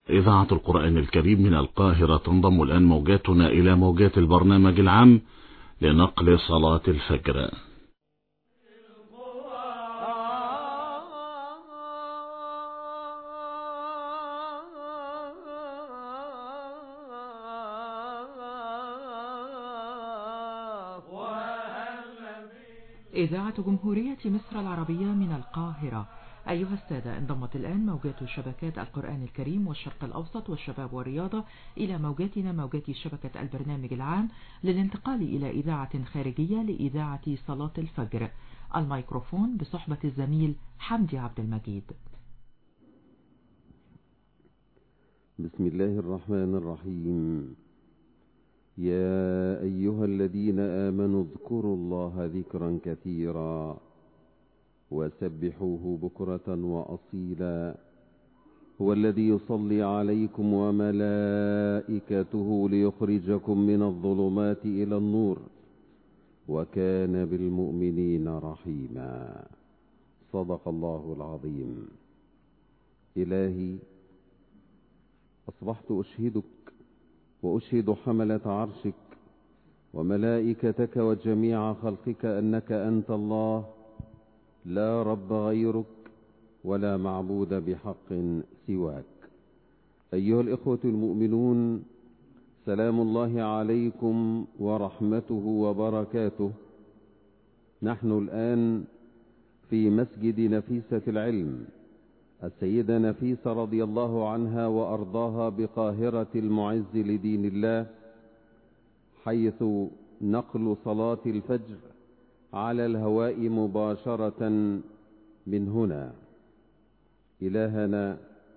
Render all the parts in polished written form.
إذاعة القرآن الكريم من القاهرة. تنضم الآن موجاتنا إلى موجات البرنامج العام لنقل صلاة الفجر. إذاعة جمهورية مصر العربية من القاهرة. أيها السادة، انضمت الآن موجات شبكات القرآن الكريم والشرق الأوسط والشباب والرياضة إلى موجاتنا موجات شبكة البرنامج العام للانتقال إلى إذاعة خارجية لإذاعة صلاة الفجر. الميكروفون بصحبة الزميل حمدي عبد المجيد. بسم الله الرحمن الرحيم. يا أيها الذين آمنوا اذكروا الله ذكرا كثيرا وسبحوه بكرة وأصيلا. هو الذي يصلي عليكم وملائكته ليخرجكم من الظلمات إلى النور وكان بالمؤمنين رحيما. صدق الله العظيم. إلهي، أصبحت أشهدك وأشهد حملة عرشك وملائكتك وجميع خلقك أنك أنت الله، لا رب غيرك ولا معبود بحق سواك. أيها الإخوة المؤمنون، سلام الله عليكم ورحمته وبركاته. نحن الآن في مسجد نفيسة العلم السيدة نفيسة رضي الله عنها وأرضاها بقاهرة المعز لدين الله، حيث نقل صلاة الفجر على الهواء مباشرة من هنا. إلهنا،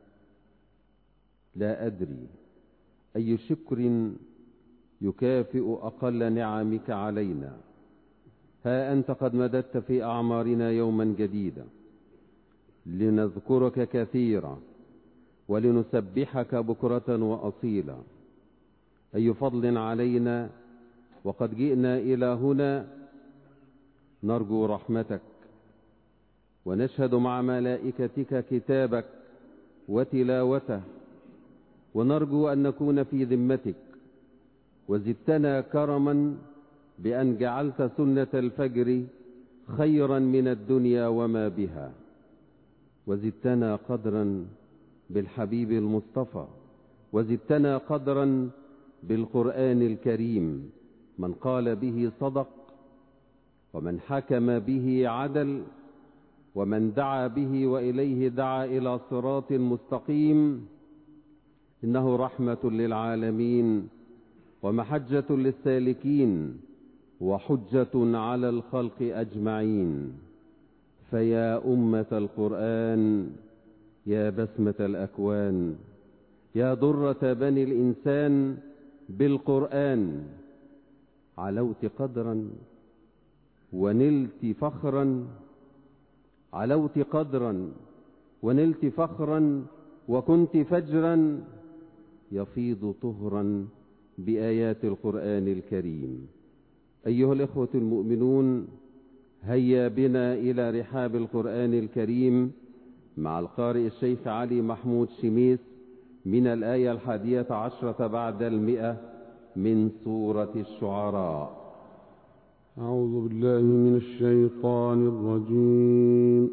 لا أدري أي شكر يكافئ أقل نعمك علينا. ها أنت قد مددت في أعمارنا يوما جديدا لنذكرك كثيرا ولنسبحك بكرة وأصيلا. أي فضل علينا، وقد جئنا إلى هنا نرجو رحمتك ونشهد مع ملائكتك كتابك وتلاوته، ونرجو أن نكون في ذمتك. وزدتنا كرما بأن جعلت سنة الفجر خيرا من الدنيا وما بها، وزدتنا قدرا بالحبيب المصطفى، وزدتنا قدرا بالقرآن الكريم. من قال به صدق، ومن حكم به عدل، ومن دعا به وإليه دعا إلى صراط مستقيم. إنه رحمة للعالمين ومحجة للسالكين وحجة على الخلق أجمعين. فيا أمة القرآن، يا بسمة الأكوان، يا درة بني الإنسان بالقرآن، علوت قدرا ونلت فخرا، علوت قدرا ونلت فخرا، وكنت فجرا يفيض طهرا بآيات القرآن الكريم. أيها الإخوة المؤمنون، هيا بنا إلى رحاب القرآن الكريم مع القارئ الشيخ علي محمود شميس من الآية 11 بعد 100 من سورة الشعراء. أعوذ بالله من الشيطان الرجيم.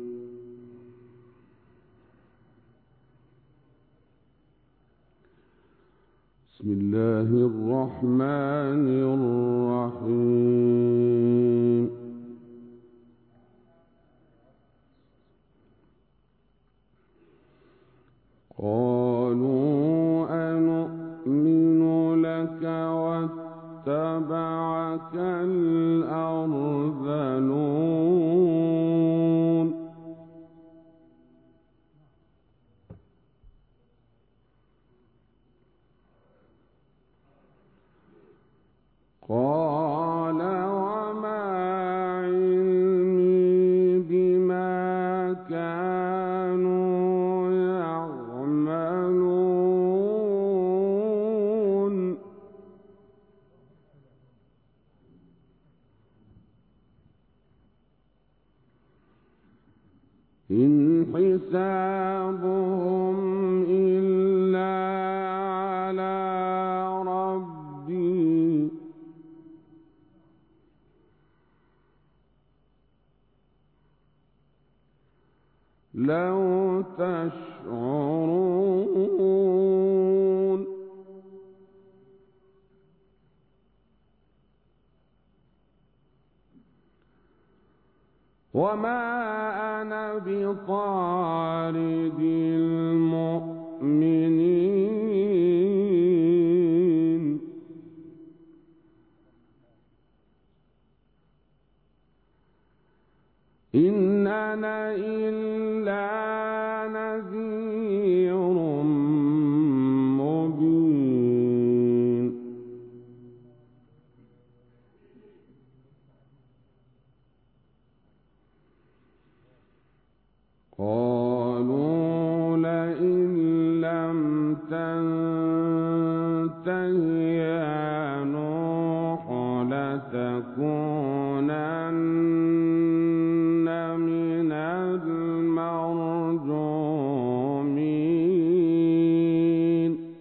بسم الله الرحمن الرحيم. قالوا أنؤمن لك واتبعك الأرذلون. قال وما علمي بما كانوا يعملون. إن حسابهم إلا وما أنا بطارد المؤمنين إن أنا إلا نذير مبين قالوا لئن لم تنته يا نوح لتكونن من المرجومين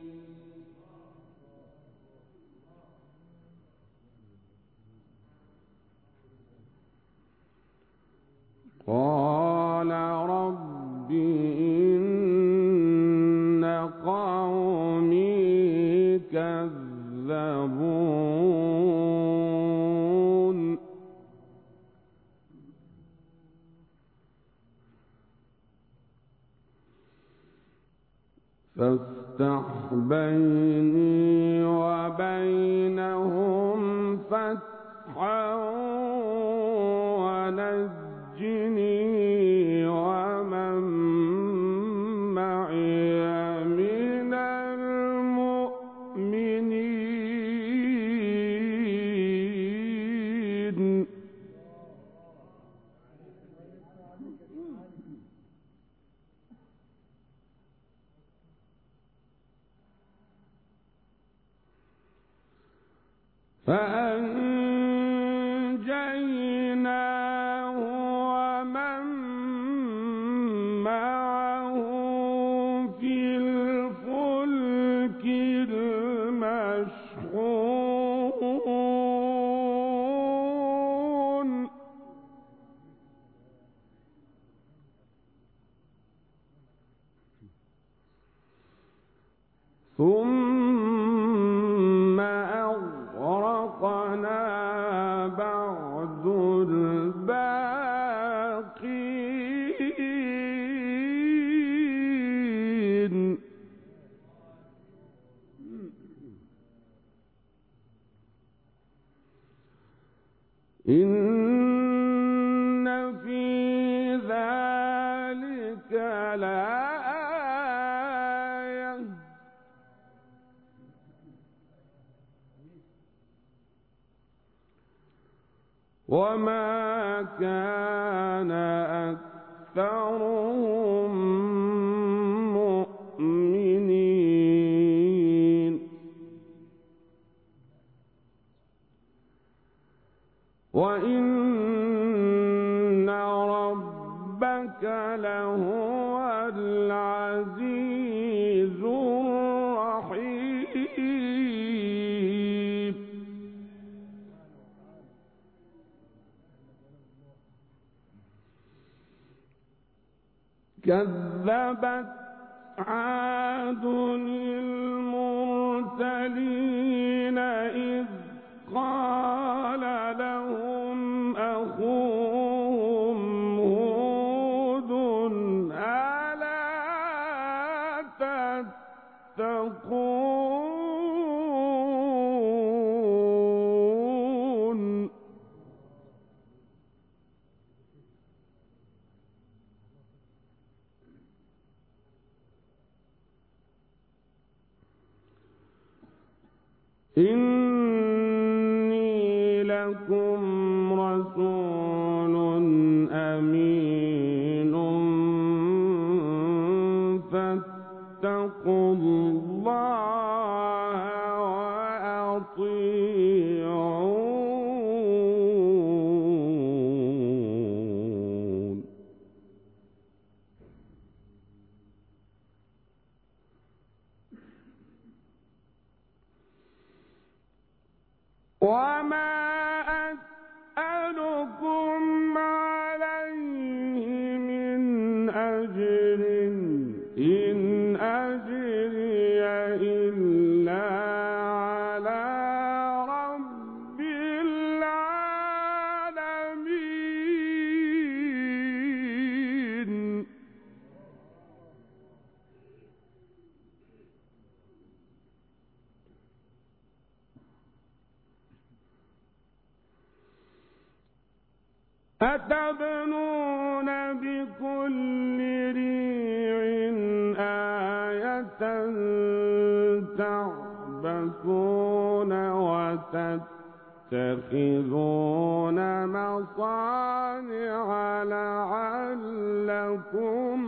قال رب إن قومي كذبون فافتح بيني وبينهم فتحا ونجني ومن معي من المؤمنين فأنجيناه ومن معه في الفلك المشحون ثم أغرقنا بعد الباقين إن في ذلك لآية وما كان أكثرهم مؤمنين وإن ربك لهو العزيز الرحيم كذبت عاد المرسلين إذ قال لهم أخوهم هود ألا تتقون إني لكم رسول أمين فاتقوا الله وأطيعون وما أسألكم عليه من أجر إن أجري إلا على رب العالمين أتبنون بكل ريع آية تعبثون وتتخذون مصانع لعلكم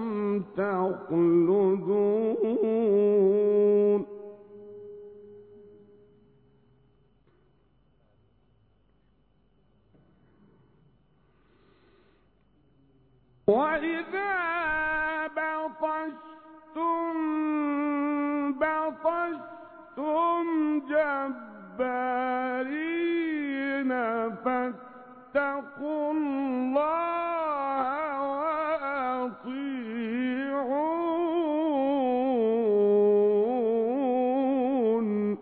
تخلدون وإذا بطشتم جبارين فاتقوا الله وأطيعون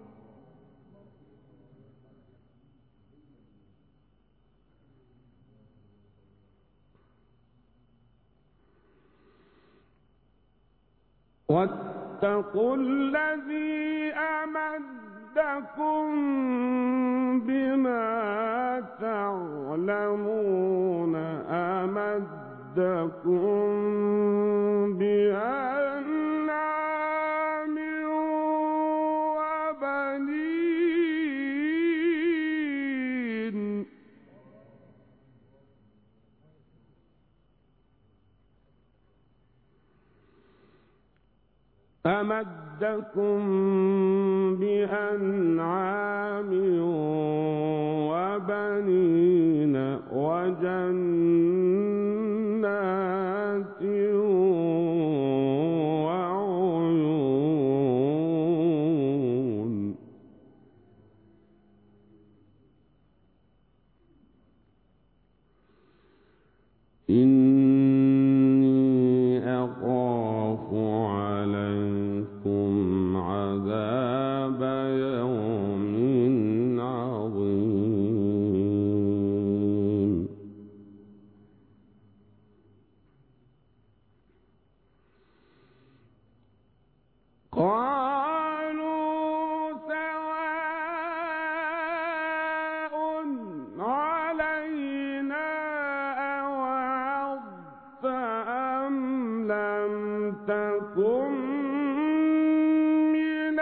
واتقوا الذي أمدكم بما تعلمون أمدكم بأنعام وبنين أمدكم بأنعام وبنين وجنات وعيون إني أخاف عليكم عذاب يوم عظيم قالوا سواء علينا أوعظت أم لم تكن من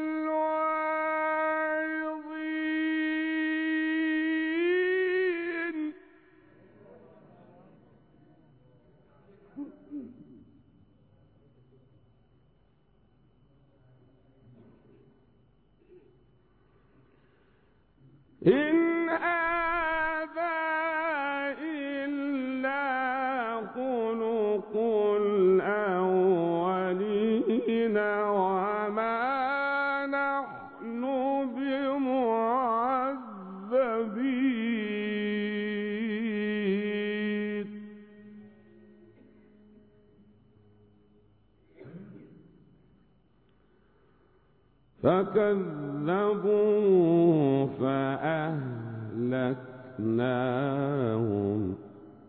الواعظين إن هذا إلا خلق الأولين وما نحن بمعذبين فكذبوا فأهلكناهم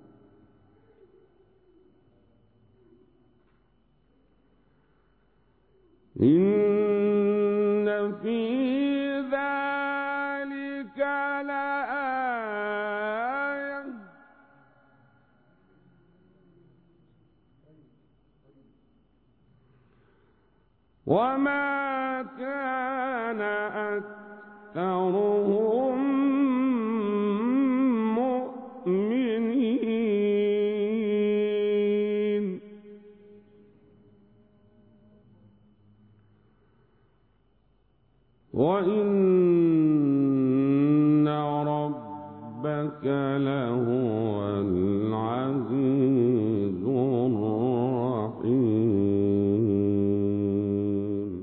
إن في ذلك لآية وما كان أكثرهم مؤمنين وإن ربك لهو العزيز الرحيم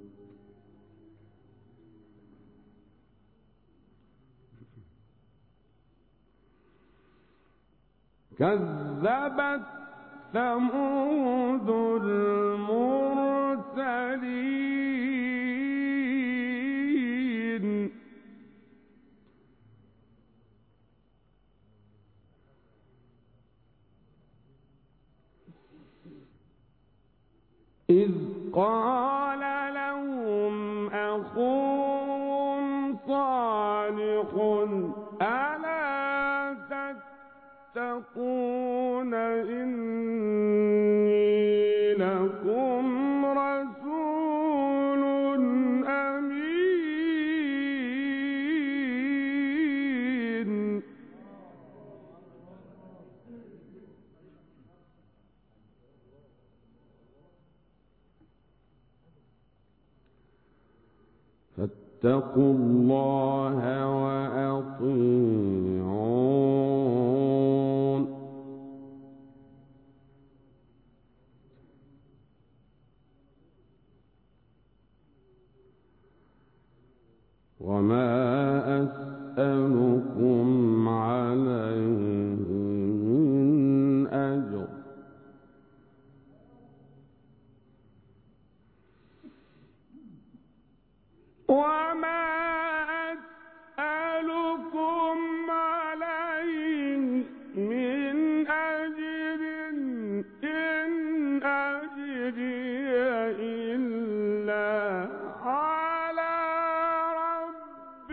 كذبت ثمود المرسلين إذ قال لهم أخوهم صالح ألا تتقون إني لكم رسول أمين فاتقوا الله وأطيعون وما أسألكم عليه من أجر وما أسألكم عليه من أجر إن أجري إلا على رب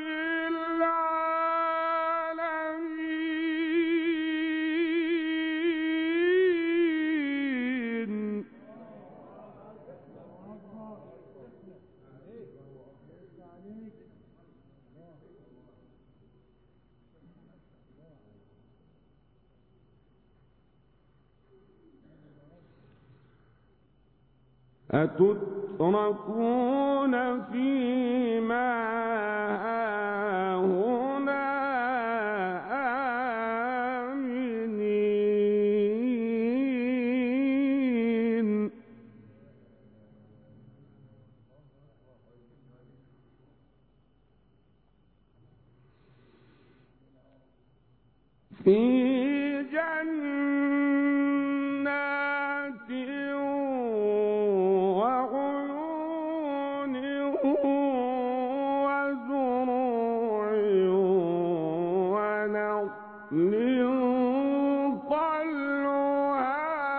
العالمين أتتركون فيما هاهنا آمنين في جنات وعيون وزروع ونخل طلعها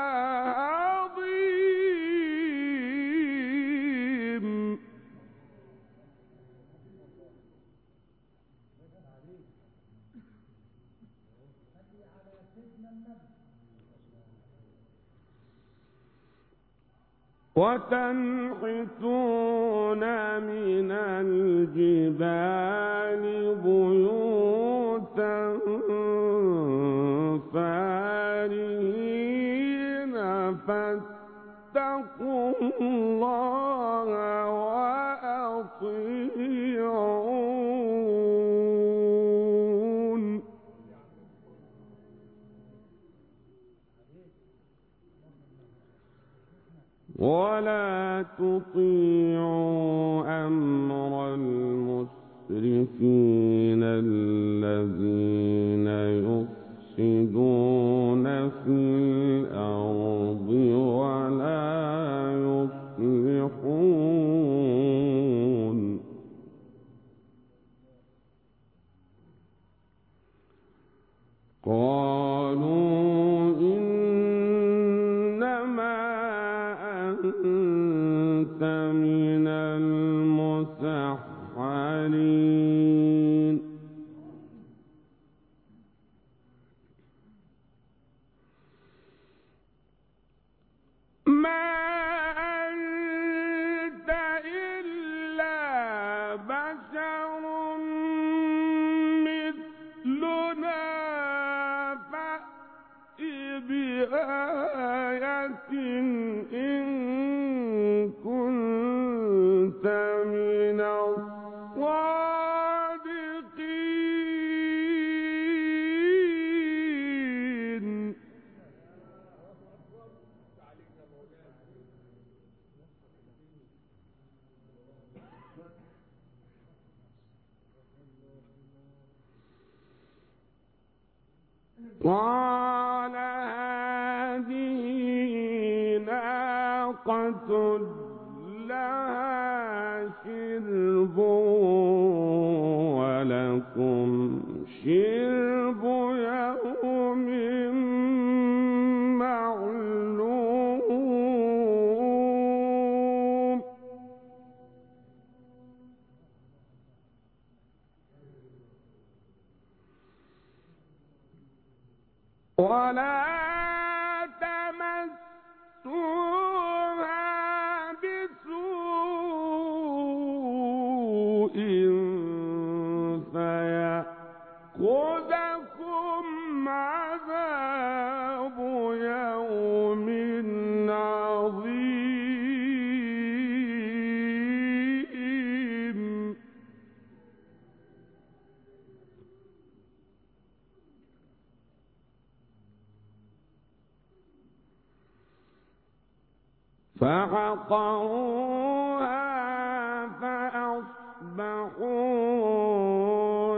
هضيم وتنحتون من الجبال بيوتا فارهين فاتقوا الله وأطيعون ولا تطيعوا أمر المسرفين الذين يفسدون في الأرض ولا يصلحون قالوا إنما أنت من المسحرين ما أنت إلا بشر مثلنا فأت بآية إن كنت من الصادقين قال هذه ناقة لها شرب ولكم شرب يوم معلوم ولا تمسوها بسوء فيأخذكم عذاب يوم عظيم. فعقروها فأصبحوا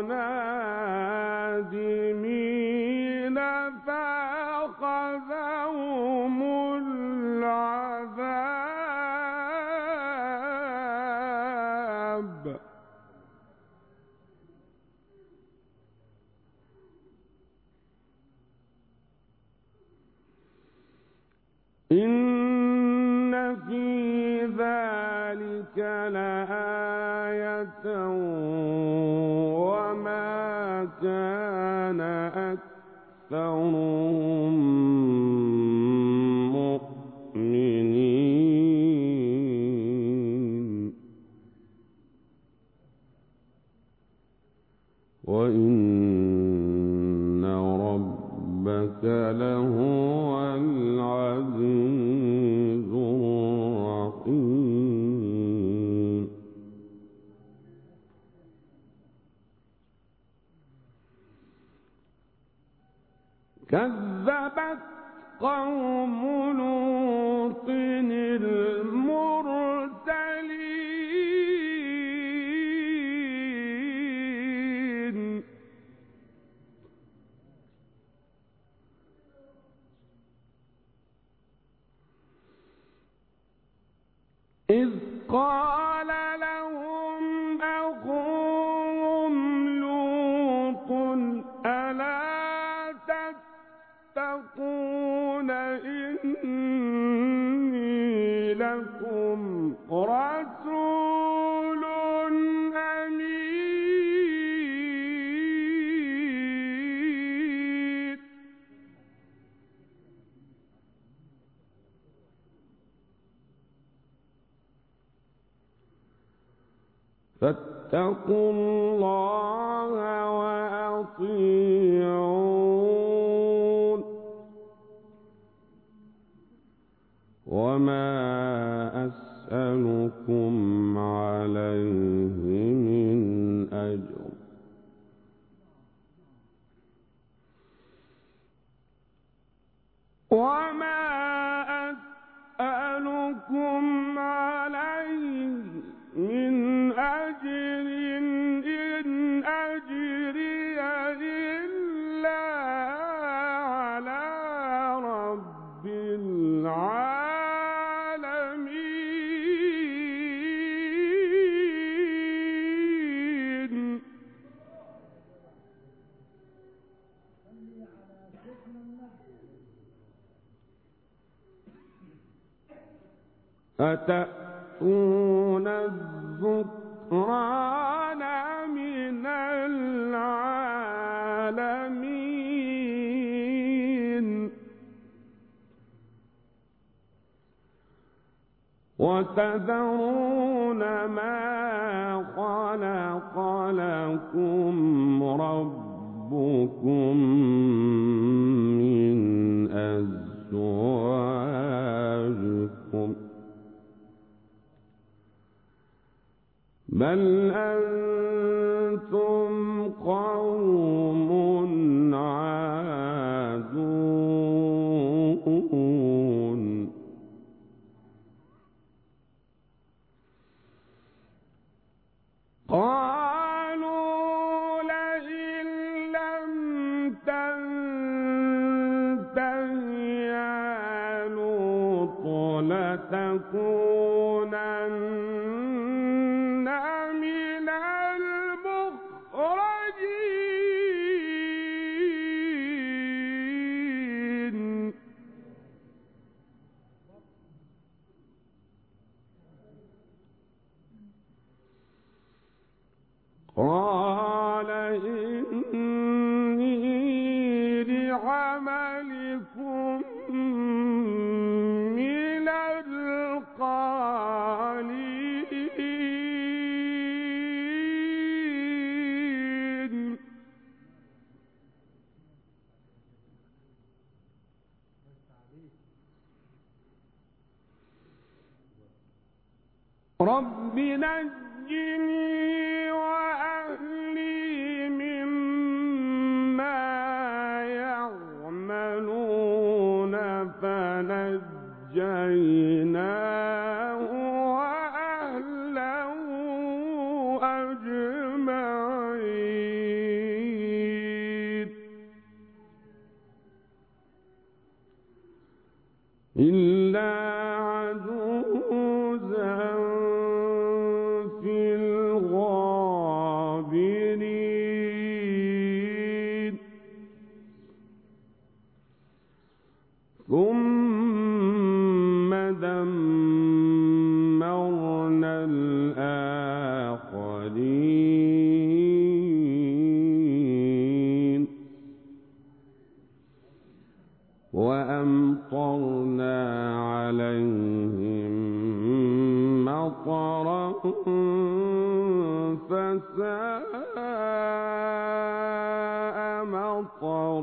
نادمين فأخذهم العذاب. إن في ذلك لآية وما كان أكثرهم مؤمنين وإن ربك لهو العزيز الرحيم. كذبت قوم لوط المرسلين إذ قال لهم أخوهم لوط ألا تتقون إني لكم رسول أمين. فاتقوا الله وأطيعون وما أسألكم عليه من أجر وما أسألكم عليه من أجر إن أجري إلا على رب العالمين. أتأتون الذكران من العالمين وتذرون ما خلق لكم ربكم من أزواجكم بل أنتم قوم عادون. قالوا لئن لم تنته يا لوط لتكونن من المخرجين. رب نجني وأهلي مما يعملون فنجيناه وأهله أجمعين إلا عجوزا في الغابرين ثم دمرنا الآخرين وأمطرنا عليهم مطرا فساء مطر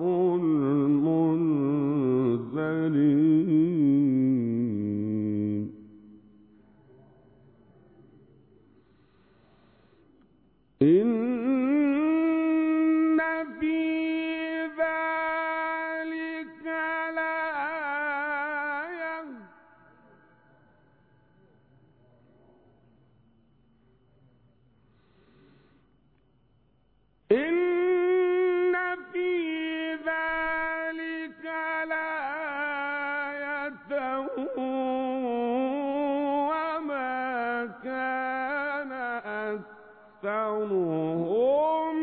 المنذرين إن في ذلك لآية إن في ذلك لآية وما كان أكثرهم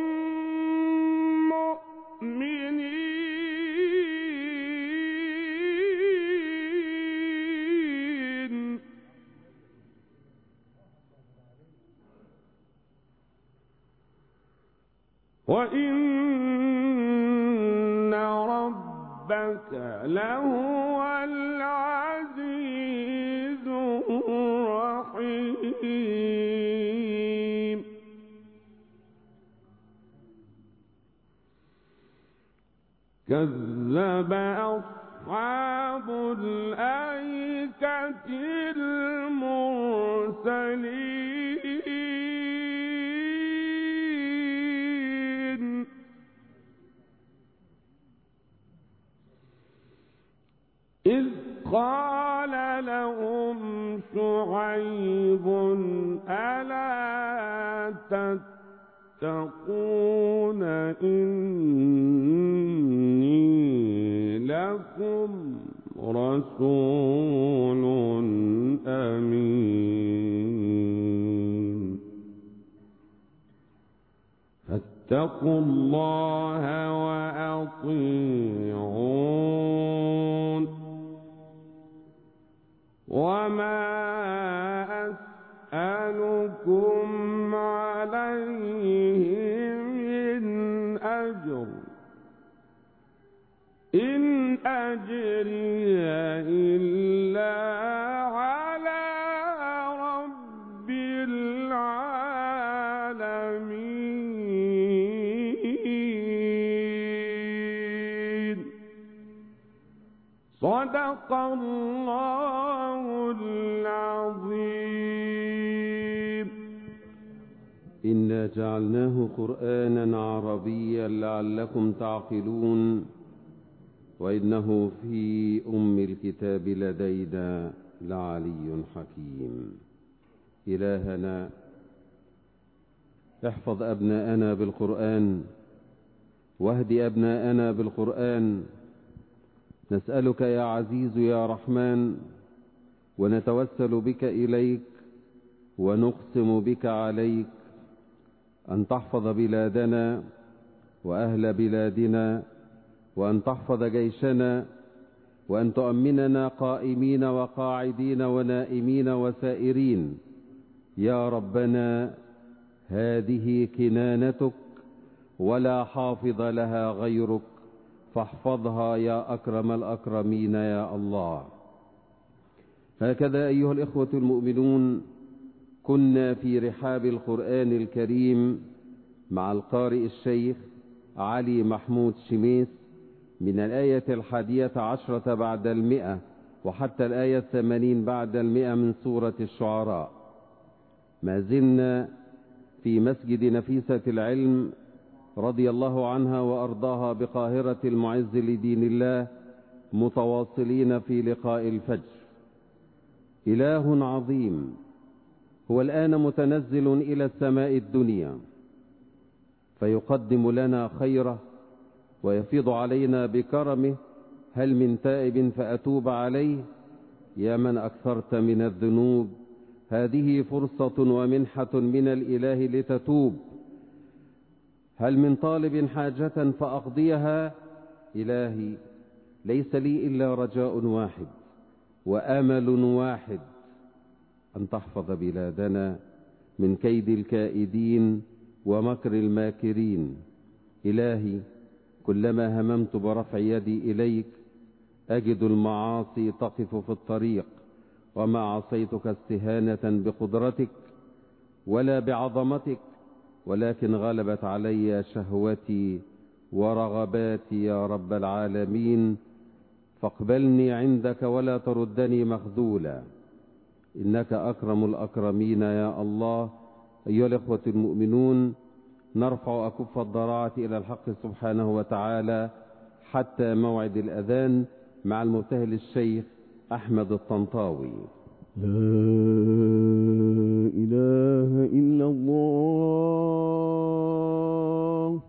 مؤمنين وإن ربك لهو العزيز الرحيم كذب أصحاب الأيكة المرسلين إذ قال لهم شعيب ألا تتقون إني لكم رسول أمين فاتقوا الله وأطيعون وما أسألكم عليه من أجر إن أجري إلا على رب العالمين صدق الله العظيم إنا جعلناه قرآنا عربيا لعلكم تعقلون وإنه في أم الكتاب لدينا لعلي حكيم. إلهنا احفظ أبناءنا بالقرآن واهد أبناءنا بالقرآن. نسألك يا عزيز يا رحمن ونتوسل بك إليك ونقسم بك عليك أن تحفظ بلادنا وأهل بلادنا وأن تحفظ جيشنا وأن تؤمننا قائمين وقاعدين ونائمين وسائرين. يا ربنا هذه كنانتك ولا حافظ لها غيرك فاحفظها يا أكرم الأكرمين يا الله. هكذا أيها الإخوة المؤمنون كنا في رحاب القرآن الكريم مع القارئ الشيخ علي محمود شميس من الآية 11 بعد 100 وحتى الآية 80 بعد 100 من سورة الشعراء. ما زلنا في مسجد نفيسة العلم رضي الله عنها وأرضاها بقاهرة المعز لدين الله، متواصلين في لقاء الفجر. إله عظيم هو الآن متنزل إلى السماء الدنيا فيقدم لنا خيره ويفيض علينا بكرمه. هل من تائب فأتوب عليه؟ يا من أكثرت من الذنوب، هذه فرصة ومنحة من الإله لتتوب. هل من طالب حاجة فأقضيها؟ إلهي ليس لي إلا رجاء واحد وآمل واحد، أن تحفظ بلادنا من كيد الكائدين ومكر الماكرين. إلهي كلما هممت برفع يدي إليك أجد المعاصي تقف في الطريق، وما عصيتك استهانة بقدرتك ولا بعظمتك، ولكن غلبت علي شهوتي ورغباتي يا رب العالمين. فاقبلني عندك ولا تردني مخذولا، إنك أكرم الأكرمين يا الله. أيها الإخوة المؤمنون، نرفع أكف الضراعة إلى الحق سبحانه وتعالى حتى موعد الأذان مع المبتهل الشيخ أحمد الطنطاوي. لا إله إلا الله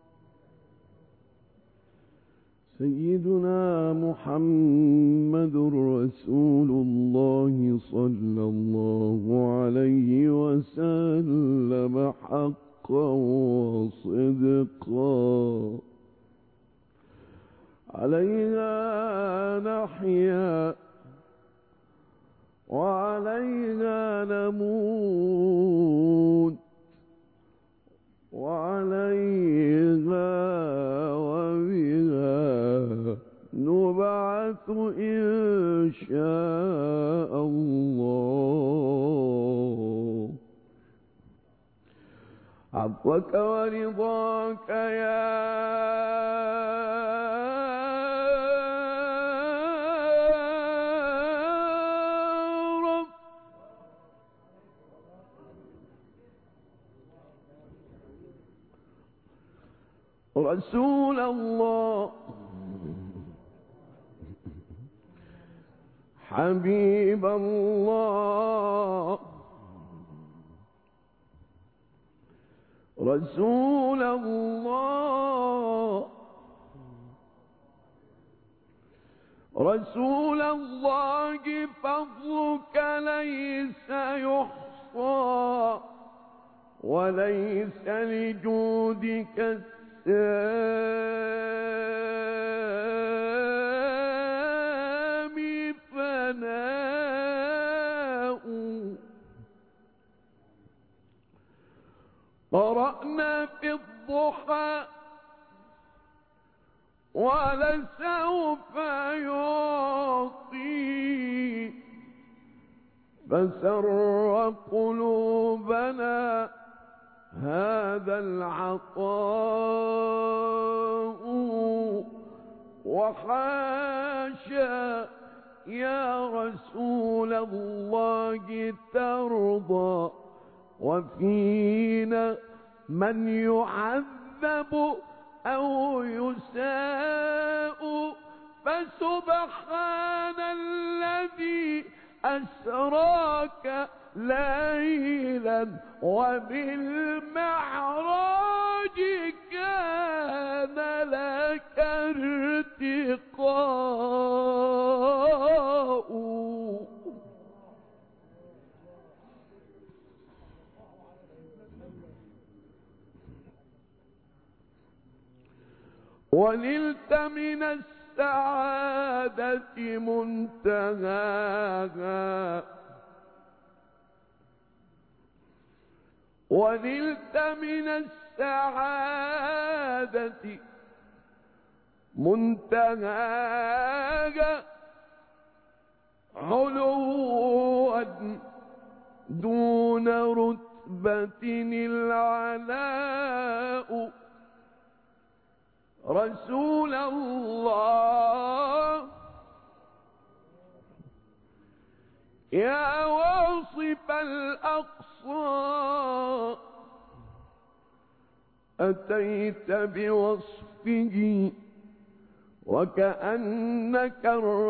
سيدنا محمد رسول الله صلى الله عليه وسلم حقا وصدقا. عليها نحيا وعليها نموت وعليها وبها نبعث إن شاء الله. عفوك ورضاك يا رسول الله، حبيب الله، رسول الله، رسول الله، فضلك ليس يحصى وليس لجودك السامي فناء. قرأنا في الضحى ولسوف يعطي، فسر قلوبنا هذا العطاء. وحاشا يا رسول الله ترضى وفينا من يعذب أو يساء. فسبحان الذي أسراك ليلا وبالمعراج كان لك ارتقاء. ونلت من السعادة منتهاها، ونلت من السعادة منتهاها علوا دون رتبة العلاء. رسول الله يا واصف الأقصى الأقصى أتيت بوصفه وكأنك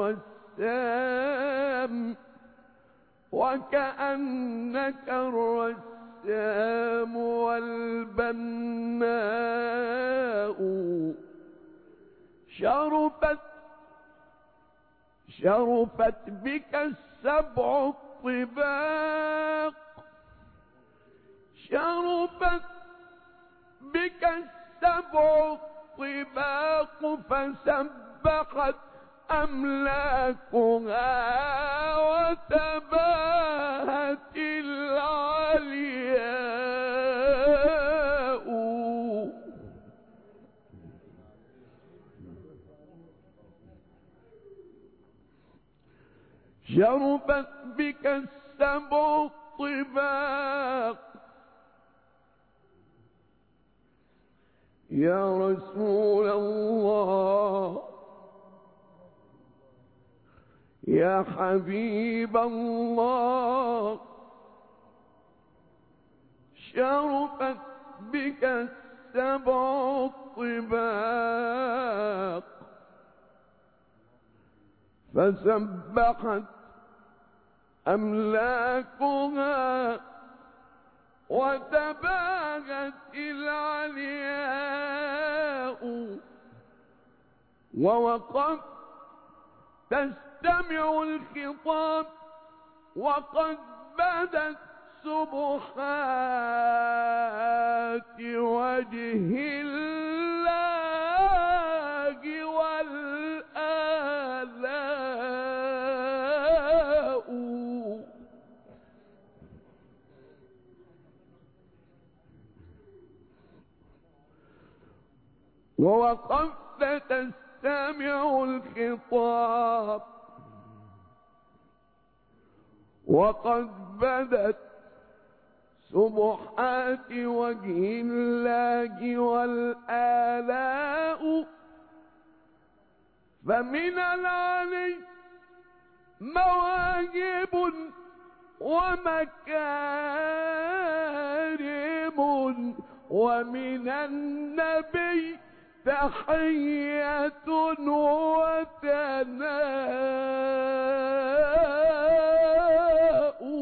الرسام وكأنك الرسام والبناء شرفت بك السبع الطباق شرفت بك السبع الطباق فسبحت أملاكها وتباهت العلياء شرفت بك السبع الطباق يا رسول الله يا حبيب الله شرفت بك السبع الطباق فسبحت أملاكها وتباهت العلياء ووقفت تستمع الخطاب وقد بدت سبحات وجه الله والآلاء ووقفت تستمع الخطاب وقد بدت سبحات وجه الله والآلاء فمن العلي مواهب ومكارم ومن النبي تحية وثناء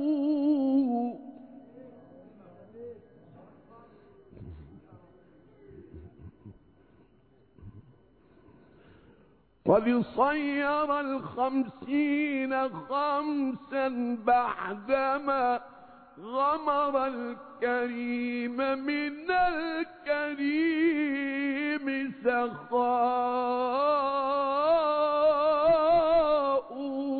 قد صير الخمسين خمسا بعدما غمر الكريم من الكريم سخاء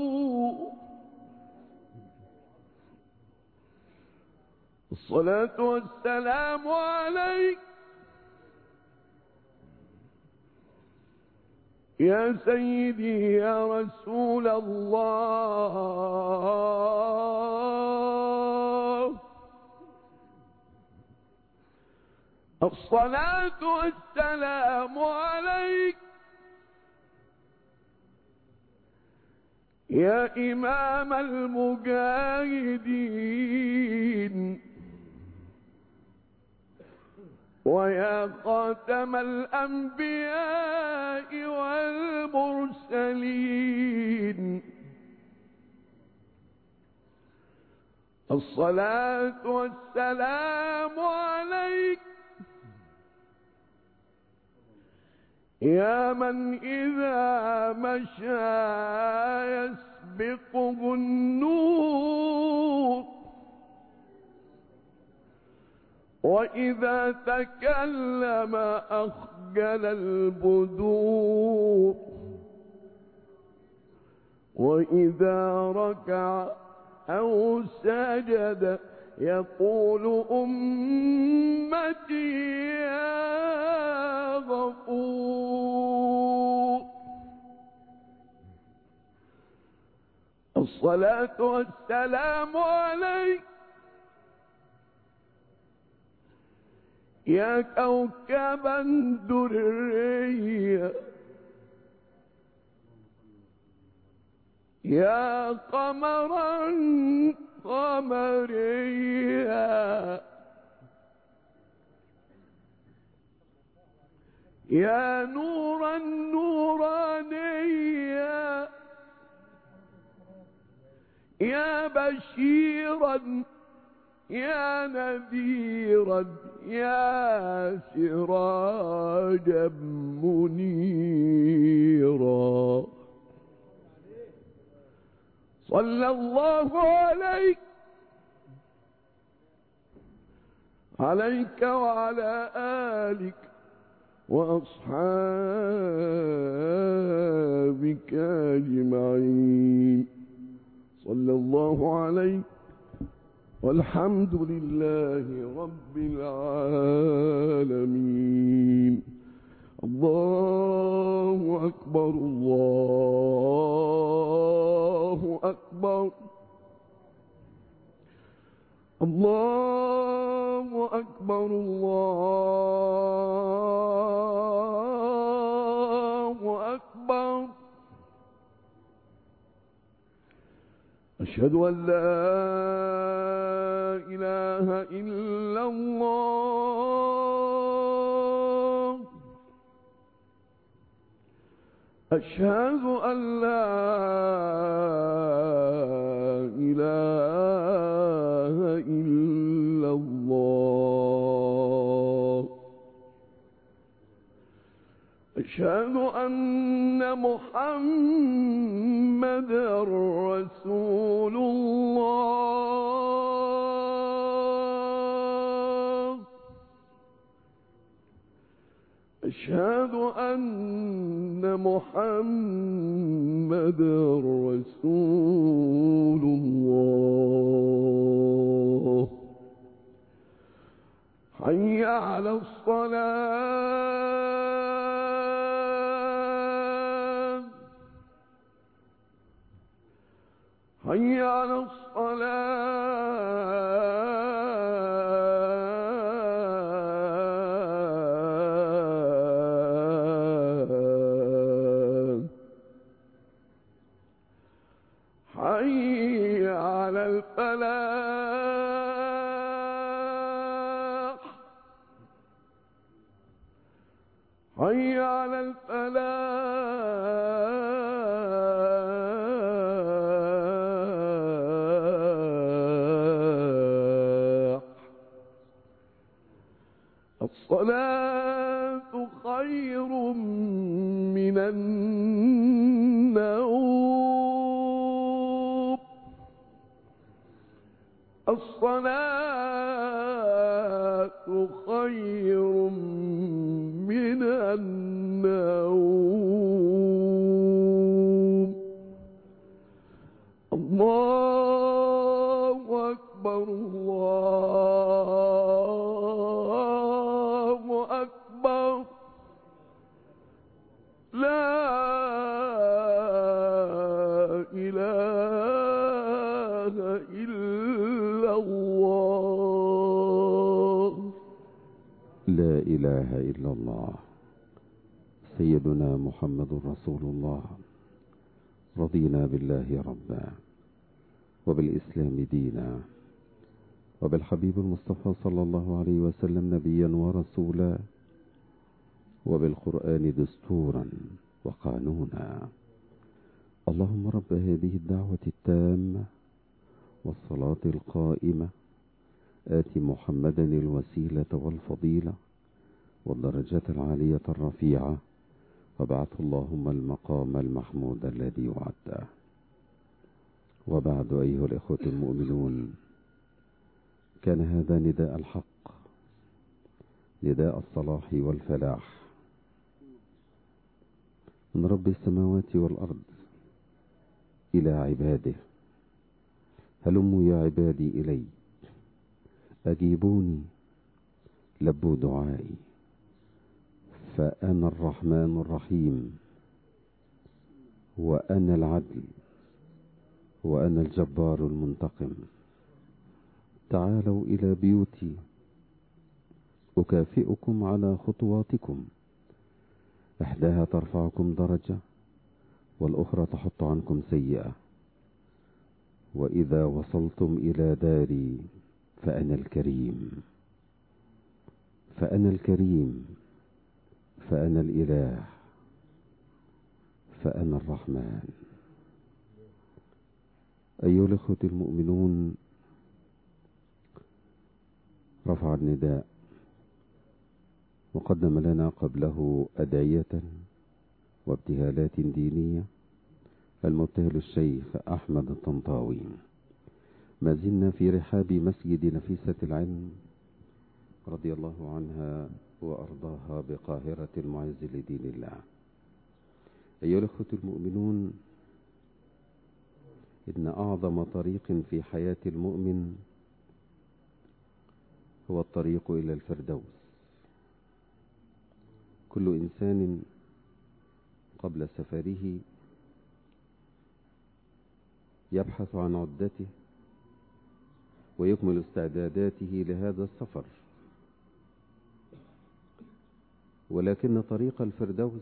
الصلاة والسلام عليك يا سيدي يا رسول الله الصلاة والسلام عليك يا إمام المجاهدين ويا خاتم الأنبياء والمرسلين الصلاة والسلام عليك يا من إذا مشى يسبقه النور وإذا تكلم أخجل البدور وإذا ركع أو سجد يقول أمتي يا غفور الصلاة والسلام عليك يا كوكبا دريا يا قمرا قمريا يا نور النورانية يا بشيرا يا نذيرا يا سراجا منيرا صلى الله عليك وعلى آلك وأصحابك أجمعين. صلى الله عليك والحمد لله رب العالمين. الله أكبر الله أكبر الله أكبر الله أكبر. أشهد أن لا إله إلا الله. أشهد أن لا إله إلا الله. أشهد أن محمدا رسول الله. أشهد أن محمدا رسول الله. حي على الصلاة حي على الصلاة. حي على الفلاح حي على الفلاح. الصلاة خير من النوم. الصلاة خير من النوم. الله أكبر الله أكبر. لا إله إلا الله. لا إله إلا الله. سيدنا محمد رسول الله. رضينا بالله ربا وبالإسلام دينا وبالحبيب المصطفى صلى الله عليه وسلم نبيا ورسولا وبالقرآن دستورا وقانونا. اللهم رب هذه الدعوة التامة والصلاة القائمة آت محمدا الوسيلة والفضيلة والدرجة العالية الرفيعة وابعثه اللهم المقام المحمود الذي وعدته. وبعد أيها الإخوة المؤمنون، كان هذا نداء الحق، نداء الصلاح والفلاح من رب السماوات والأرض إلى عباده. هلموا يا عبادي إلي، أجيبوني لبوا دعائي، فأنا الرحمن الرحيم، وأنا العدل، وأنا الجبار المنتقم. تعالوا إلى بيوتي أكافئكم على خطواتكم، إحداها ترفعكم درجة والأخرى تحط عنكم سيئة، وإذا وصلتم إلى داري فأنا الكريم، فأنا الكريم، فأنا الإله، فأنا الرحمن. أيها الأخوة المؤمنون، رفع النداء وقدم لنا قبله أدعية وابتهالات دينية المبتهل الشيخ أحمد الطنطاوي. ما زلنا في رحاب مسجد نفيسة العلم رضي الله عنها وأرضاها بقاهرة المعز لدين الله. أيها الأخوة المؤمنون، إن أعظم طريق في حياة المؤمن هو الطريق إلى الفردوس. كل إنسان قبل سفره يبحث عن عدته ويكمل استعداداته لهذا السفر، ولكن طريق الفردوس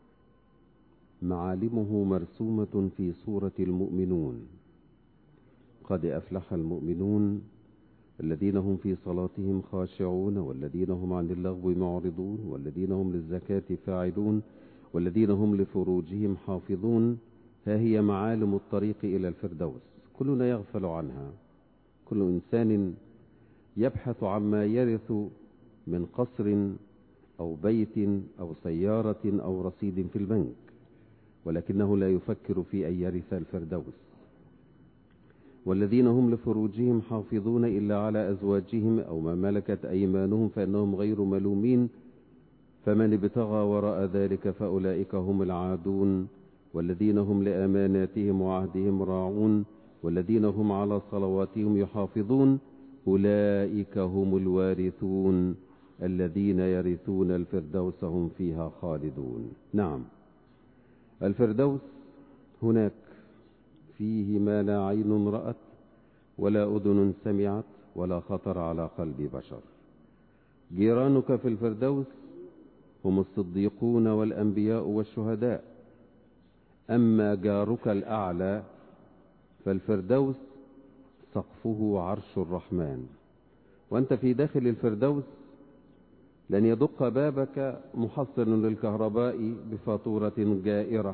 معالمه مرسومة في سورة المؤمنون. قد أفلح المؤمنون الذين هم في صلاتهم خاشعون، والذين هم عن اللغو معرضون، والذين هم للزكاة فاعلون، والذين هم لفروجهم حافظون. ها هي معالم الطريق إلى الفردوس، كلنا يغفل عنها. كل إنسان يبحث عما يرث من قصر أو بيت أو سيارة أو رصيد في البنك، ولكنه لا يفكر في أن يرث الفردوس. والذين هم لفروجهم حافظون إلا على أزواجهم أو ما ملكت أيمانهم فإنهم غير ملومين، فمن ابتغى وراء ذلك فأولئك هم العادون. والذين هم لأماناتهم وعهدهم راعون، والذين هم على صلواتهم يحافظون، أولئك هم الوارثون الذين يرثون الفردوس هم فيها خالدون. نعم، الفردوس هناك فيه ما لا عين رأت ولا أذن سمعت ولا خطر على قلب بشر. جيرانك في الفردوس هم الصديقون والأنبياء والشهداء. أما جارك الأعلى فالفردوس سقفه عرش الرحمن، وأنت في داخل الفردوس لن يدق بابك محصل للكهرباء بفاتورة جائرة،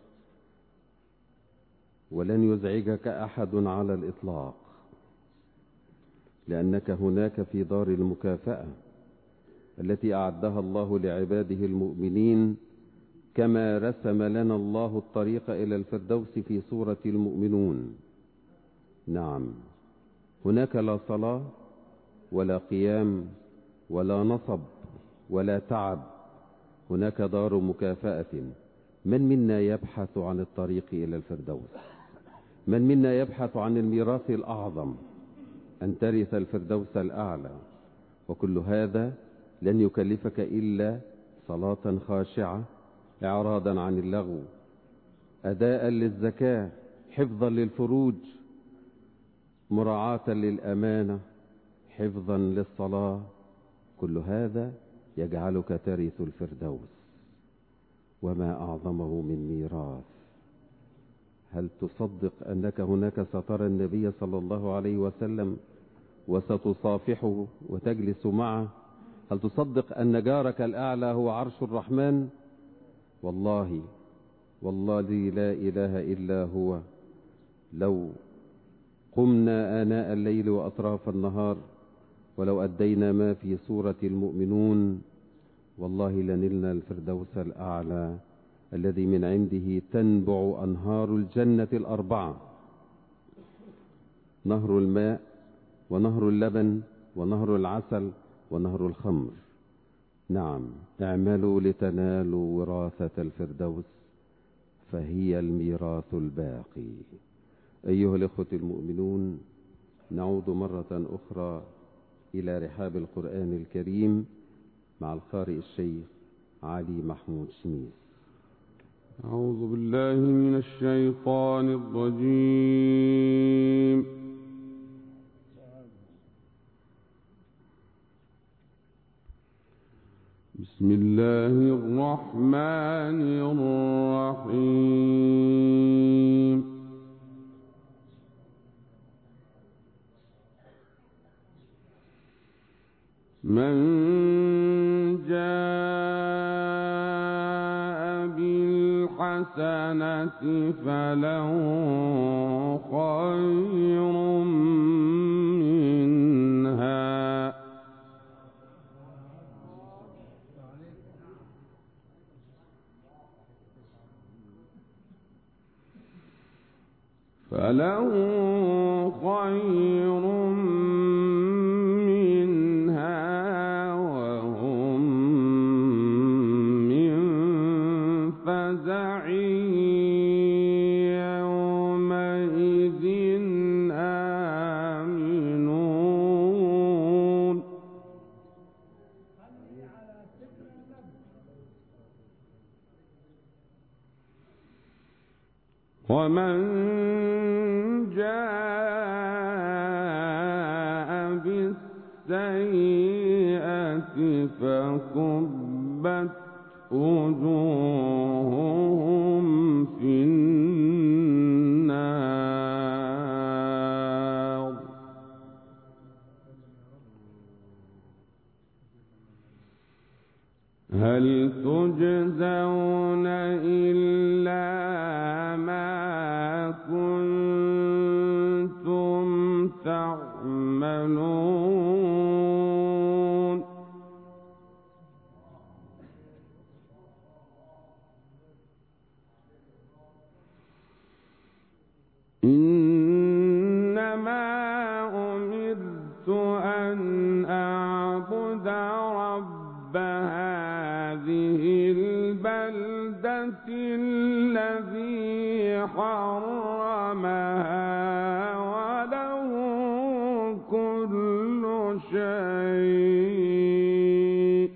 ولن يزعجك أحد على الإطلاق، لأنك هناك في دار المكافأة التي أعدها الله لعباده المؤمنين، كما رسم لنا الله الطريق إلى الفردوس في سورة المؤمنون. نعم، هناك لا صلاة ولا قيام ولا نصب ولا تعب، هناك دار مكافأة. من منا يبحث عن الطريق إلى الفردوس؟ من منا يبحث عن الميراث الأعظم، أن ترث الفردوس الأعلى؟ وكل هذا لن يكلفك إلا صلاة خاشعة، إعراضا عن اللغو، أداء للزكاة، حفظا للفروج، مراعاة للأمانة، حفظا للصلاة. كل هذا يجعلك ترث الفردوس، وما أعظمه من ميراث. هل تصدق أنك هناك سترى النبي صلى الله عليه وسلم وستصافحه وتجلس معه؟ هل تصدق أن جارك الأعلى هو عرش الرحمن؟ والله الذي لا إله إلا هو، لو قمنا آناء الليل وأطراف النهار ولو أدينا ما في سورة المؤمنون، والله لنلنا الفردوس الأعلى الذي من عنده تنبع أنهار الجنة الأربعة: نهر الماء، ونهر اللبن، ونهر العسل، ونهر الخمر. نعم، اعملوا لتنالوا وراثة الفردوس، فهي الميراث الباقي. أيها الإخوة المؤمنون، نعود مرة أخرى إلى رحاب القرآن الكريم مع القارئ الشيخ علي محمود شميس. أعوذ بالله من الشيطان الرجيم. بسم الله الرحمن الرحيم. من جاء بالحسنة فله خير منها وهم من فزع يومئذ آمنون ومن جاء بالسيئة فكبت وجوههم في النار هل تجزون إلا ما كنتم تعملون إنما أمرت أن أعبد رب هذه البلدة الذي حرمها وله كل شيء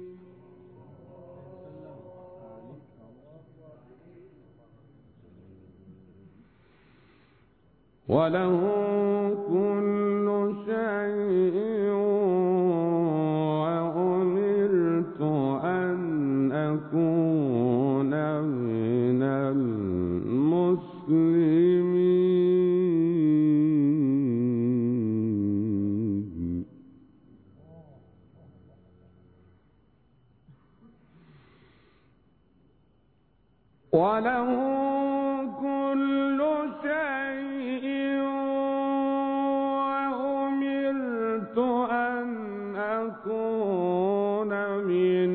وأمرت أن أكون من المسلمين وله كل شيء وأمرت أن أكون من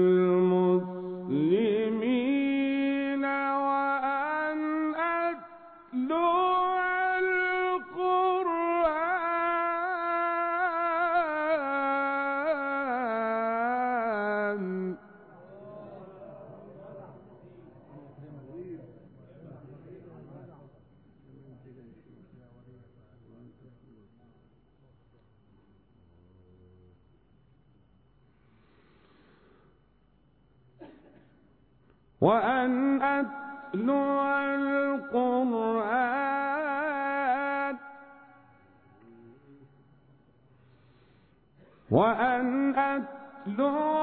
المسلمين وأن أتلو القرآن وأن أتلو القرآن وأن أتلو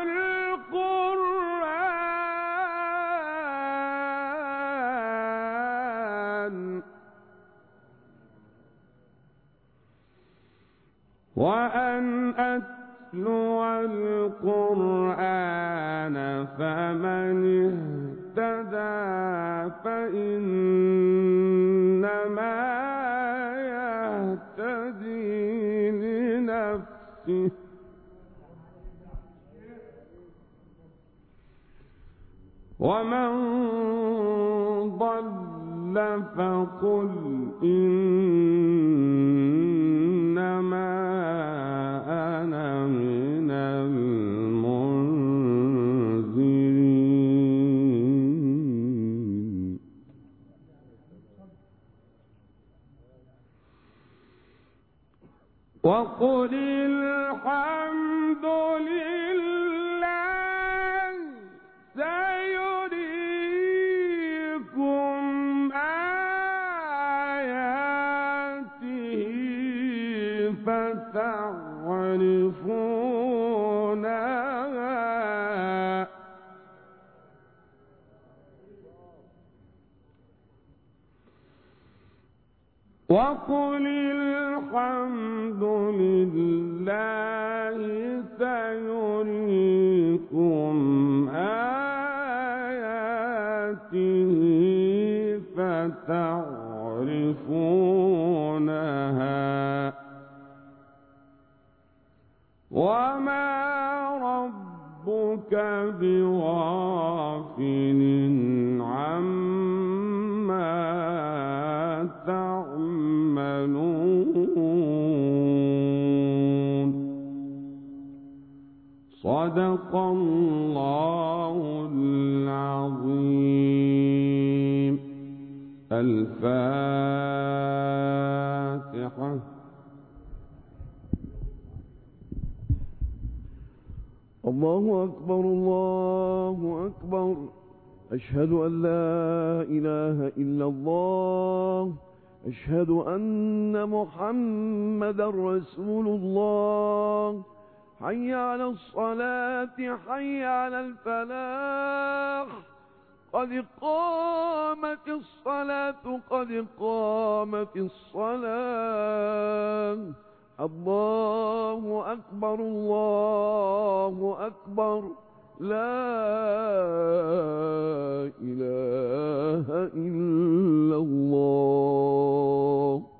القرآن وأن أتلو القرآن فمن اهتدى فإنما يهتدي لنفسه ومن ضل فقل إنما أنا من المنذرين وقل الحمد لله سيريكم آياته فتعرفونها وقل الحمد لله وما ربك بغافل عما تعملون. صدق الله العظيم. الفاتحة. الله أكبر الله أكبر. أشهد أن لا إله إلا الله. أشهد أن محمدا رسول الله. حي على الصلاة حي على الفلاح. قد قامت الصلاة قد قامت الصلاة. الله أكبر الله أكبر. لا إله إلا الله.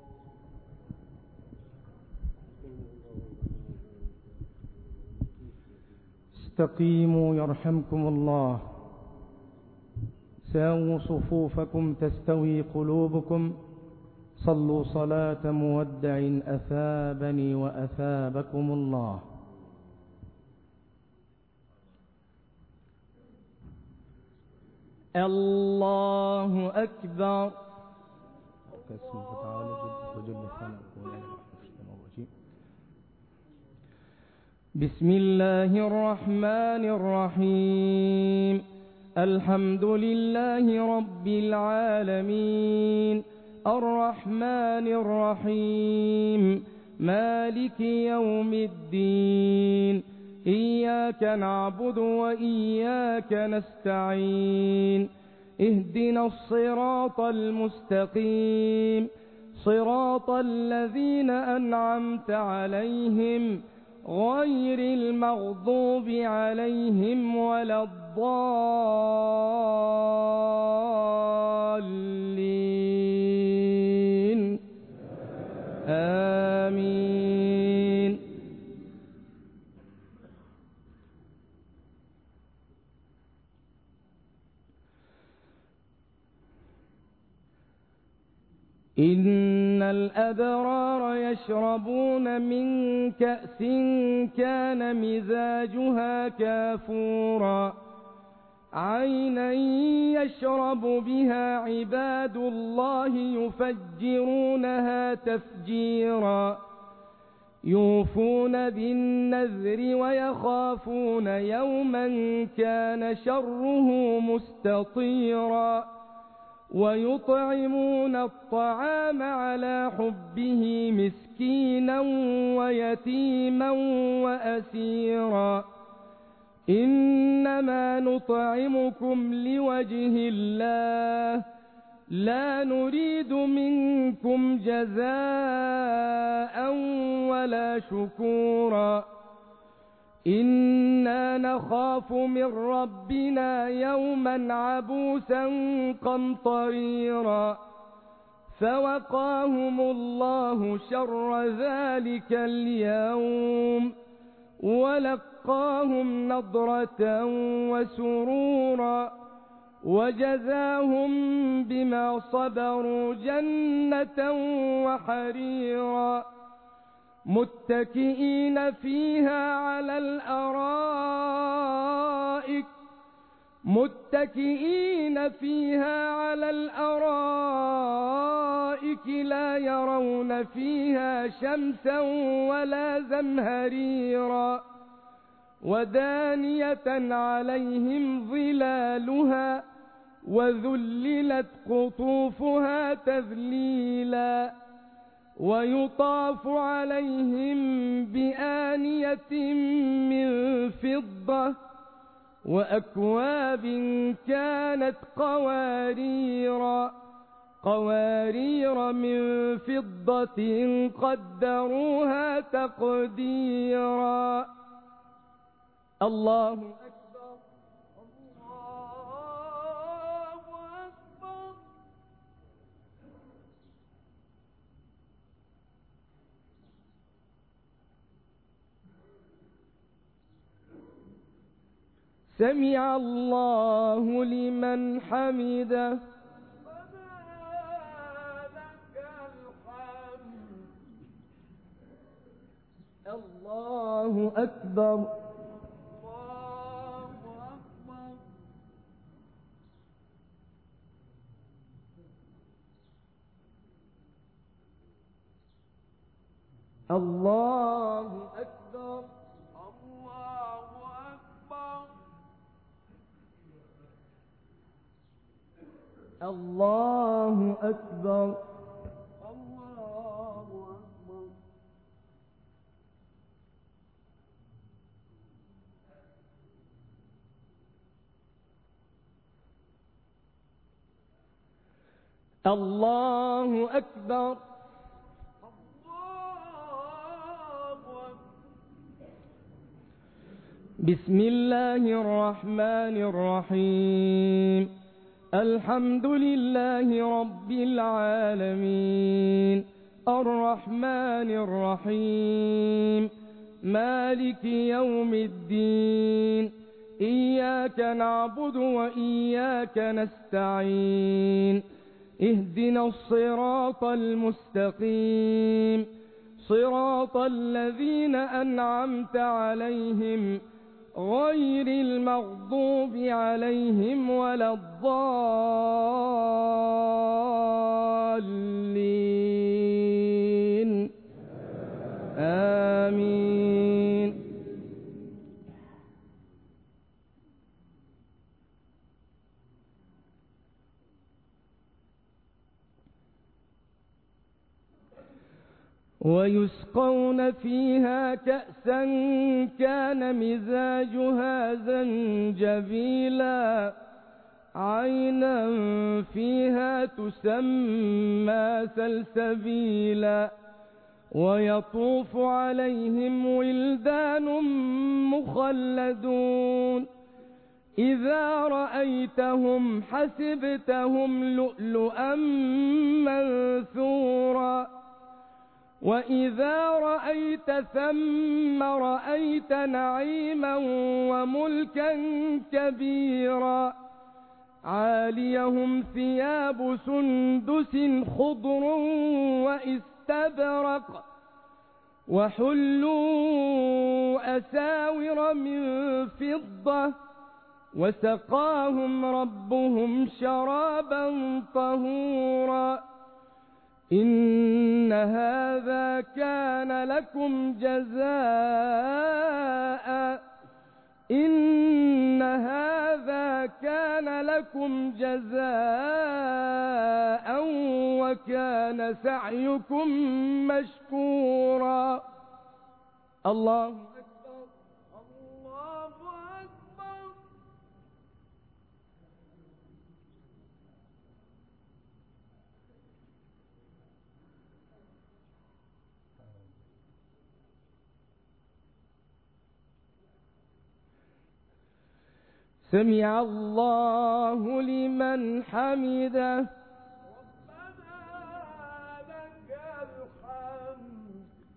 استقيموا يرحمكم الله. ساووا صفوفكم تستوي قلوبكم. صلوا صلاة مودع أثابني وأثابكم الله. الله أكبر. بسم الله الرحمن الرحيم. الحمد لله رب العالمين. الرحمن الرحيم. مالك يوم الدين. إياك نعبد وإياك نستعين. اهدنا الصراط المستقيم. صراط الذين أنعمت عليهم غير المغضوب عليهم ولا الضالين. آمين. إن الأبرار يشربون من كأس كان مزاجها كافورا. عينا يشرب بها عباد الله يفجرونها تفجيرا. يوفون بالنذر ويخافون يوما كان شره مستطيرا. ويطعمون الطعام على حبه مسكينا ويتيما وأسيرا. إنما نطعمكم لوجه الله لا نريد منكم جزاء ولا شكورا. إنا نخاف من ربنا يوما عبوسا قمطريرا. فوقاهم الله شر ذلك اليوم ولقاهم نضرة وسرورا. وجزاهم بما صبروا جنة وحريرا. متكئين فيها على الأرائك. متكئين فيها على الأرائك لا يرون فيها شمسا ولا زمهريرا. ودانية عليهم ظلالها وذللت قطوفها تذليلا. ويطاف عليهم بآنية من فضة وأكواب كانت قوارير من فضة قدروها تقديرا. الله أكبر. الله أكبر. سمع الله لمن حمده. الله أكبر. الله أكبر. الله أكبر. الله أكبر. بسم الله الرحمن الرحيم. الحمد لله رب العالمين الرحمن الرحيم مالك يوم الدين إياك نعبد وإياك نستعين اهدنا الصراط المستقيم صراط الذين أنعمت عليهم غير المغضوب عليهم ولا الضالين آمين. ويسقون فيها كأسا كان مزاجها زنجبيلا عينا فيها تسمى سلسبيلا ويطوف عليهم ولدان مخلدون إذا رأيتهم حسبتهم لؤلؤا منثورا وإذا رأيت ثم رأيت نعيما وملكا كبيرا عاليهم ثياب سندس خضر واستبرق وحلوا أساور من فضة وسقاهم ربهم شرابا طهورا إن هذا كان لكم جزاء إن هذا كان لكم جزاء وكان سعيكم مشكورا. الله أكبر. الله أكبر. سمع الله لمن حمده. ربنا لك الحمد.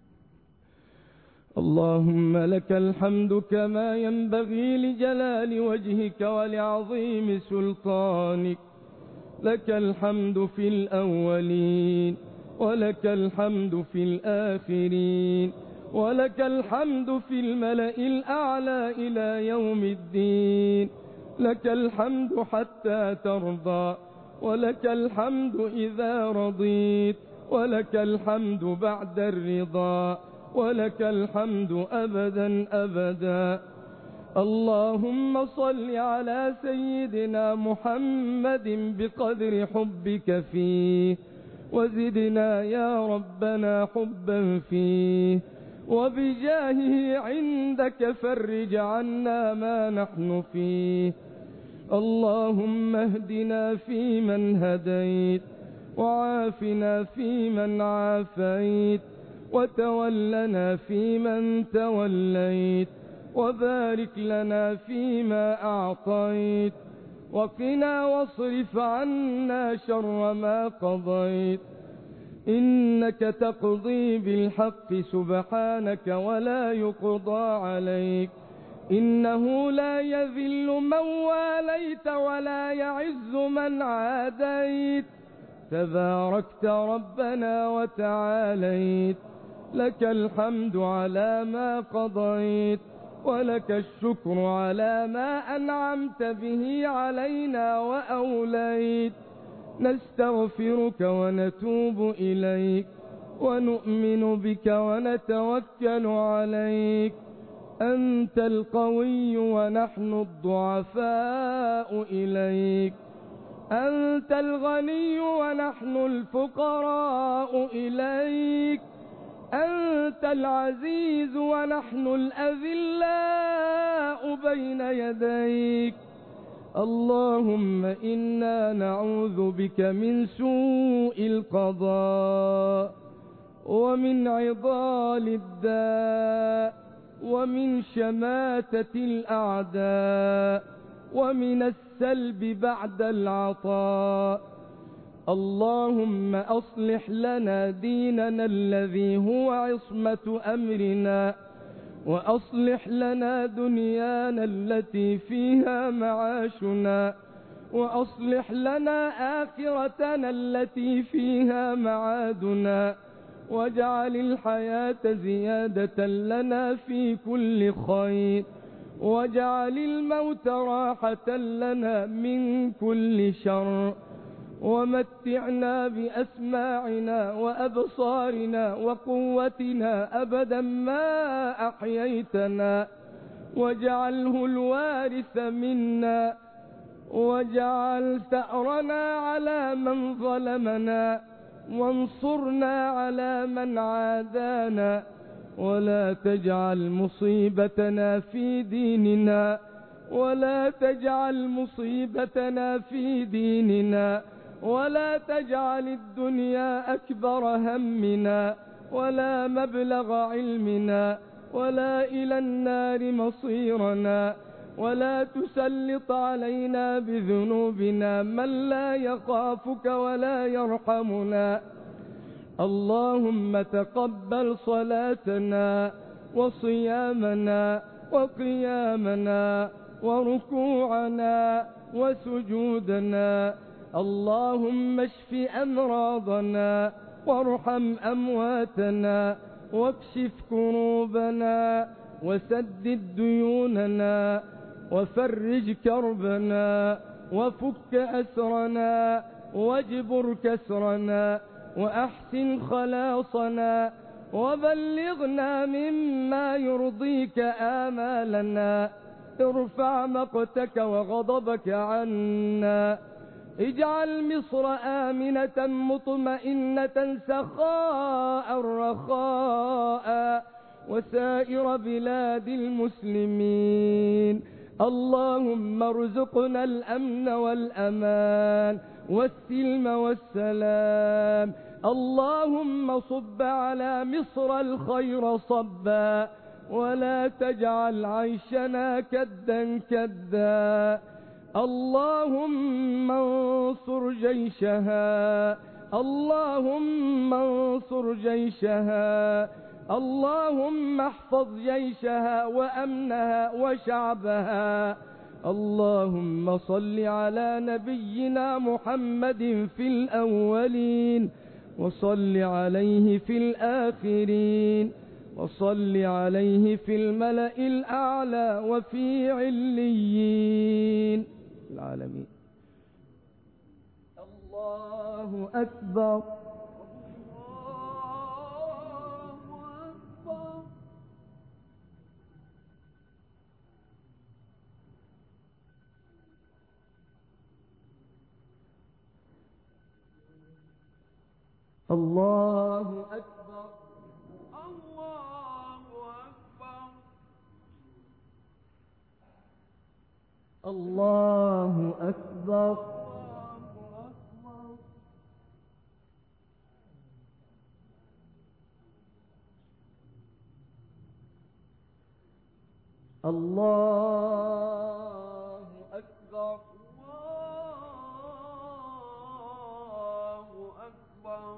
اللهم لك الحمد كما ينبغي لجلال وجهك ولعظيم سلطانك. لك الحمد في الأولين ولك الحمد في الآخرين ولك الحمد في الملأ الأعلى إلى يوم الدين. لك الحمد حتى ترضى ولك الحمد إذا رضيت ولك الحمد بعد الرضا ولك الحمد أبدا أبدا. اللهم صل على سيدنا محمد بقدر حبك فيه وزدنا يا ربنا حبا فيه وبجاهه عندك فرج عنا ما نحن فيه. اللهم اهدنا فيمن هديت وعافنا فيمن عافيت وتولنا فيمن توليت وبارك لنا فيما أعطيت وقنا واصرف عنا شر ما قضيت. إنك تقضي بالحق سبحانك ولا يقضى عليك إنه لا يذل من واليت ولا يعز من عاديت، تباركت ربنا وتعاليت، لك الحمد على ما قضيت، ولك الشكر على ما أنعمت به علينا وأوليت. نستغفرك ونتوب إليك، ونؤمن بك ونتوكل عليك. أنت القوي ونحن الضعفاء إليك، أنت الغني ونحن الفقراء إليك، أنت العزيز ونحن الأذلاء بين يديك. اللهم إنا نعوذ بك من سوء القضاء، ومن عضال الداء، ومن شماتة الأعداء، ومن السلب بعد العطاء. اللهم أصلح لنا ديننا الذي هو عصمة أمرنا، وأصلح لنا دنيانا التي فيها معاشنا، وأصلح لنا آخرتنا التي فيها معادنا، واجعل الحياة زيادة لنا في كل خير، واجعل الموت راحة لنا من كل شر. ومتعنا بأسماعنا وأبصارنا وقوتنا أبدا ما أحييتنا، واجعله الوارث منا، واجعل ثأرنا على من ظلمنا، وانصرنا على من عادانا، ولا تجعل مصيبتنا في ديننا، ولا تجعل مصيبتنا في ديننا، ولا تجعل الدنيا أكبر همنا، ولا مبلغ علمنا، ولا إلى النار مصيرنا، ولا تسلط علينا بذنوبنا من لا يخافك ولا يرحمنا. اللهم تقبل صلاتنا وصيامنا وقيامنا وركوعنا وسجودنا. اللهم اشف أمراضنا، وارحم أمواتنا، واكشف كروبنا، وسدد ديوننا، وفرج كربنا، وفك أسرنا، واجبر كسرنا، وأحسن خلاصنا، وبلغنا مما يرضيك آمالنا. ارفع مقتك وغضبك عنا، اجعل مصر آمنة مطمئنة سخاء رخاء، وسائر بلاد المسلمين. اللهم ارزقنا الأمن والأمان والسلم والسلام. اللهم صب على مصر الخير صبا، ولا تجعل عيشنا كدا كدا. اللهم انصر جيشها، اللهم انصر جيشها، اللهم احفظ جيشها وأمنها وشعبها. اللهم صل على نبينا محمد في الأولين، وصل عليه في الآخرين، وصل عليه في الملأ الأعلى وفي عليين العالمين. الله أكبر. الله أكبر. الله أكبر. الله أكبر. الله أكبر. الله أكبر.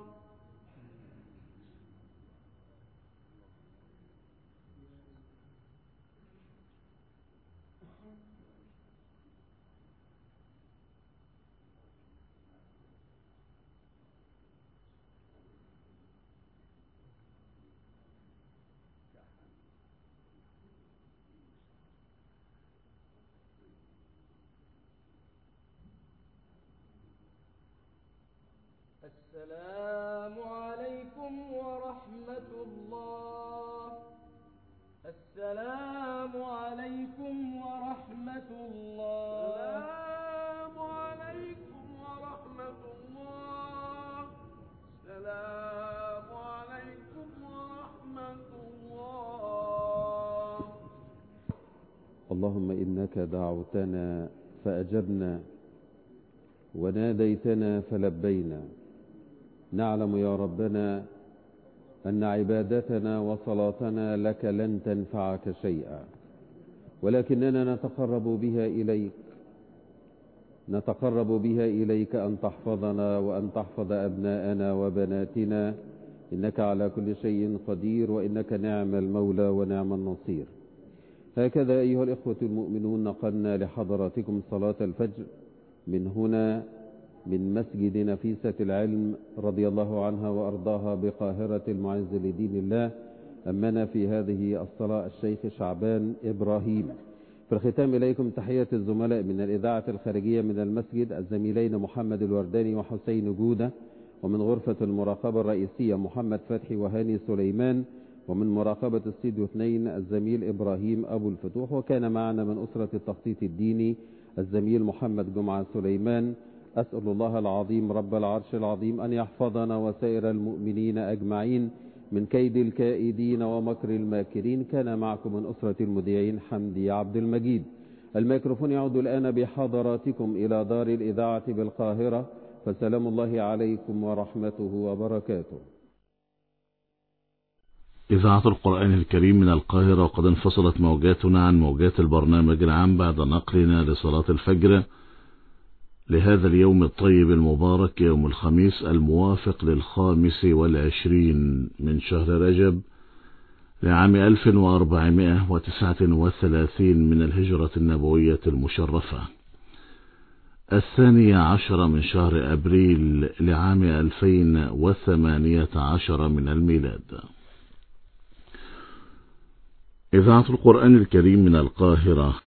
السلام عليكم ورحمة الله. السلام عليكم ورحمة الله. السلام عليكم ورحمة الله. السلام عليكم ورحمة الله. اللهم إنك دعوتنا فأجبنا وناديتنا فلبينا. نعلم يا ربنا أن عبادتنا وصلاتنا لك لن تنفعك شيئا، ولكننا نتقرب بها إليك أن تحفظنا وأن تحفظ أبناءنا وبناتنا، إنك على كل شيء قدير، وإنك نعم المولى ونعم النصير. هكذا أيها الإخوة المؤمنون نقلنا لحضراتكم صلاة الفجر من هنا من مسجد نفيسة العلم رضي الله عنها وأرضاها بقاهرة المعز لدين الله. أمنا في هذه الصلاة الشيخ شعبان إبراهيم. في الختام إليكم تحية الزملاء من الإذاعة الخارجية من المسجد، الزميلين محمد الورداني وحسين جودة، ومن غرفة المراقبة الرئيسية محمد فتحي وهاني سليمان، ومن مراقبة استوديو 2 الزميل إبراهيم أبو الفتوح، وكان معنا من أسرة التخطيط الديني الزميل محمد جمعة سليمان. أسأل الله العظيم رب العرش العظيم أن يحفظنا وسائر المؤمنين أجمعين من كيد الكائدين ومكر الماكرين. كان معكم من أسرة المذيعين حمدي عبد المجيد. الميكروفون يعود الآن بحضراتكم إلى دار الإذاعة بالقاهرة، فسلام الله عليكم ورحمته وبركاته. إذاعة القرآن الكريم من القاهرة، وقد انفصلت موجاتنا عن موجات البرنامج العام بعد نقلنا لصلاة الفجر لهذا اليوم الطيب المبارك، يوم الخميس الموافق 25 من شهر رجب لعام 1439 من الهجرة النبوية المشرفة، 12 من شهر أبريل لعام 2018 من الميلاد. إذاعة القرآن الكريم من القاهرة